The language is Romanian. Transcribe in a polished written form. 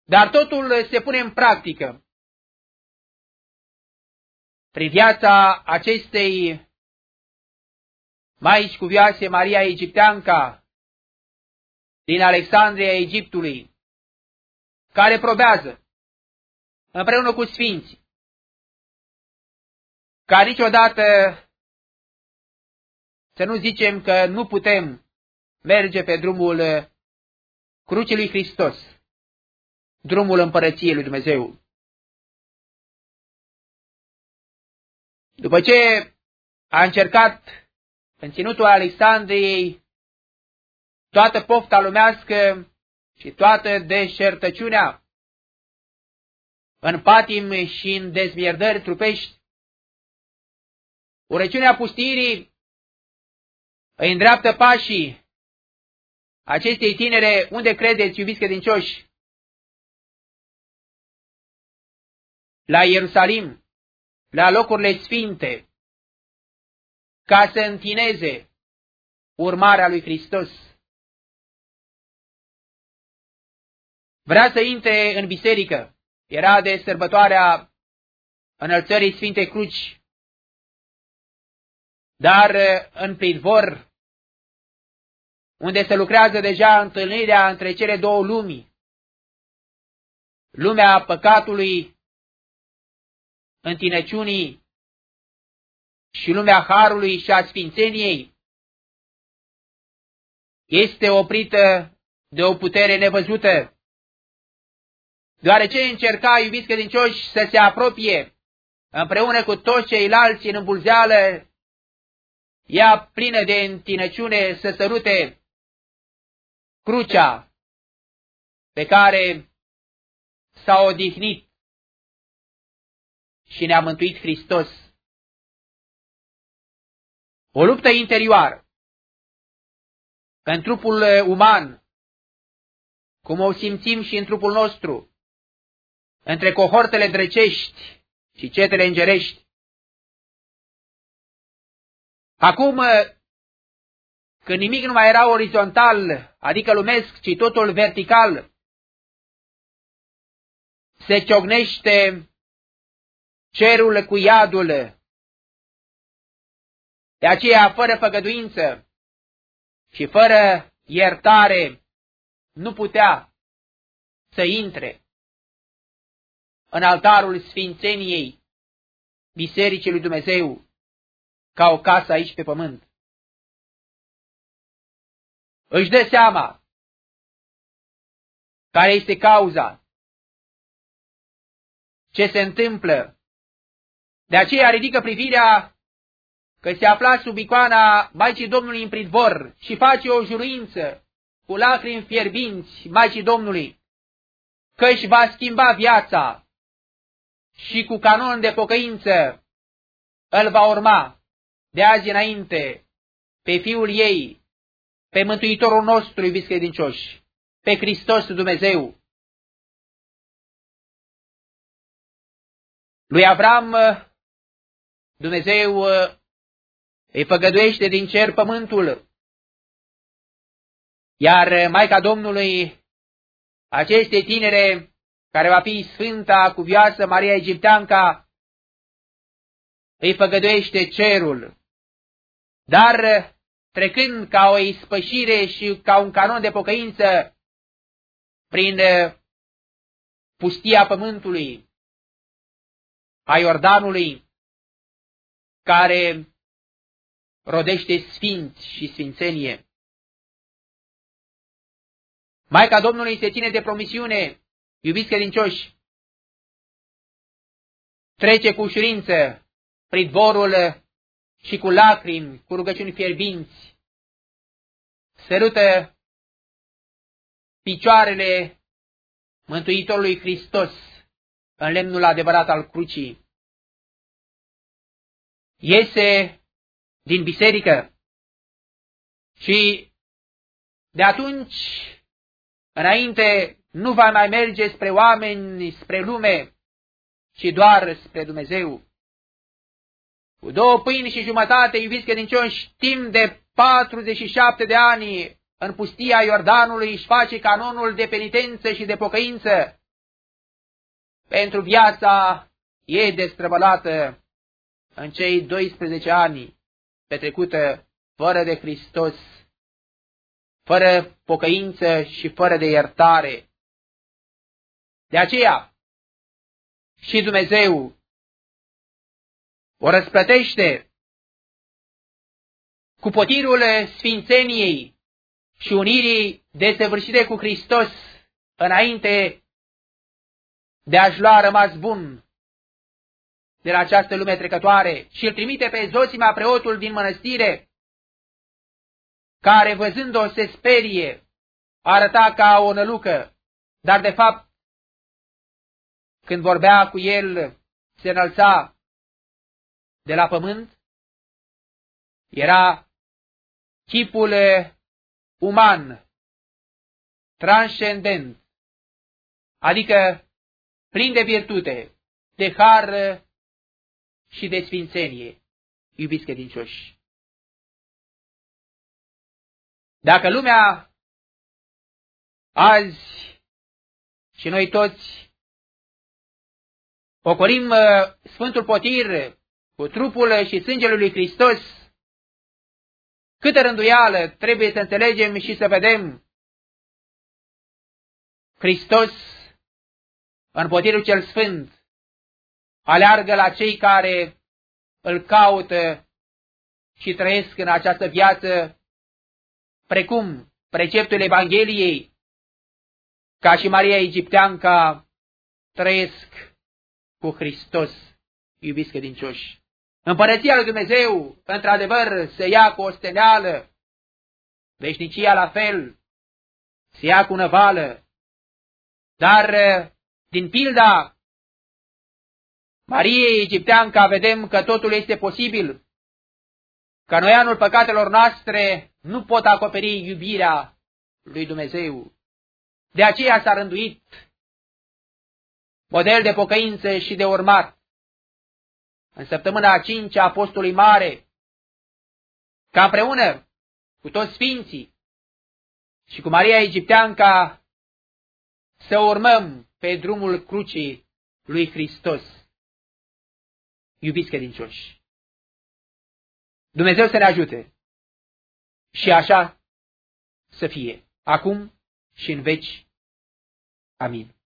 dar totul se pune în practică. Prin viața acestei Maici Cuvioase Maria Egipteanca din Alexandria Egiptului, care probează împreună cu sfinți, ca niciodată să nu zicem că nu putem merge pe drumul crucii lui Hristos, drumul împărăției lui Dumnezeu. După ce a încercat în ținutul Alexandriei toată pofta lumească și toată deșertăciunea, în patim și în dezmierdări trupești, urăciunea pustirii îi îndreaptă pașii acestei tinere, unde credeți, iubiți credincioși? La Ierusalim, la locurile sfinte, ca să întineze urmarea lui Hristos. Vrea să intre în biserică. Era de sărbătoarea înălțării Sfintei Cruci, dar în pridvor, unde se lucrează deja întâlnirea între cele două lumi, lumea păcatului, întinăciunii și lumea harului și a sfințeniei, este oprită de o putere nevăzută, deoarece încerca, iubiți credincioși, să se apropie împreună cu toți ceilalți în îmbulzeală, ea plină de întinăciune să sărute crucea pe care s-a odihnit și ne-a mântuit Hristos. O luptă interioară în trupul uman, cum o simțim și în trupul nostru, între cohortele drăcești și cetele îngerești. Acum, când nimic nu mai era orizontal, adică lumesc, ci totul vertical, se ciocnește cerul cu iadul. De aceea, fără făgăduință și fără iertare, nu putea să intre în altarul sfințeniei Bisericii lui Dumnezeu, ca o casă aici pe pământ. Își dă seama care este cauza, ce se întâmplă. De aceea ridică privirea că se afla sub icoana Maicii Domnului în pridvor și face o juruință cu lacrimi fierbinți Maicii Domnului, că își va schimba viața și cu canon de pocăință îl va urma de azi înainte pe Fiul ei, pe Mântuitorul nostru, iubiți credincioși, pe Hristos Dumnezeu. Lui Avram Dumnezeu îi făgăduiește din cer pământul, iar Maica Domnului, acestei tinere, care va fi Sfânta Cuvioasă Maria Egipteanca, îi făgăduiește cerul. Dar trecând ca o ispășire și ca un canon de pocăință prin pustia pământului, a Iordanului, care rodește sfinți și sfințenie. Maica Domnului se ține de promisiune, iubiți credincioși, trece cu ușurință pridvorul și cu lacrimi, cu rugăciuni fierbinți, sărută picioarele Mântuitorului Hristos în lemnul adevărat al crucii. Iese din biserică și de atunci înainte nu va mai merge spre oameni, spre lume, ci doar spre Dumnezeu. Cu 2 pâini și jumătate, iubiți credincioși, timp de 47 de ani în pustia Iordanului își face canonul de penitență și de pocăință, pentru viața ei destrăbălată în cei 12 ani petrecută fără de Hristos, fără pocăință și fără de iertare. De aceea și Dumnezeu o răsplătește cu potirul sfințeniei și unirii desăvârșite cu Hristos înainte de a-și lua rămas bun de la această lume trecătoare și îl trimite pe Zosima, preotul din mănăstire, care văzând-o se sperie, arăta ca o nălucă, dar de fapt când vorbea cu el se înălța de la pământ, era chipul uman, transcendent, adică plin de virtute, de har și de sfințenie, iubiți credincioși. Dacă lumea azi și noi toți ocolim Sfântul Potir cu trupul și sângele lui Hristos, câtă rânduială trebuie să înțelegem și să vedem. Hristos, în Potirul cel Sfânt, aleargă la cei care îl caută și trăiesc în această viață, precum preceptul Evangheliei, ca și Maria Egipteanca, trăiesc cu Hristos, iubiți credincioși. Împărăția lui Dumnezeu, într-adevăr, se ia cu osteneală, veșnicia la fel, se ia cu năvală, dar din pilda Mariei Egipteanca vedem că totul este posibil, că noianul păcatelor noastre nu pot acoperi iubirea lui Dumnezeu. De aceea s-a rânduit model de pocăință și de urmat în săptămâna a 5-a Apostolului Mare, ca împreună cu toți sfinții și cu Maria Egipteanca să urmăm pe drumul crucii lui Hristos. Iubiți credincioși, Dumnezeu să ne ajute și așa să fie, acum și în veci. Amin.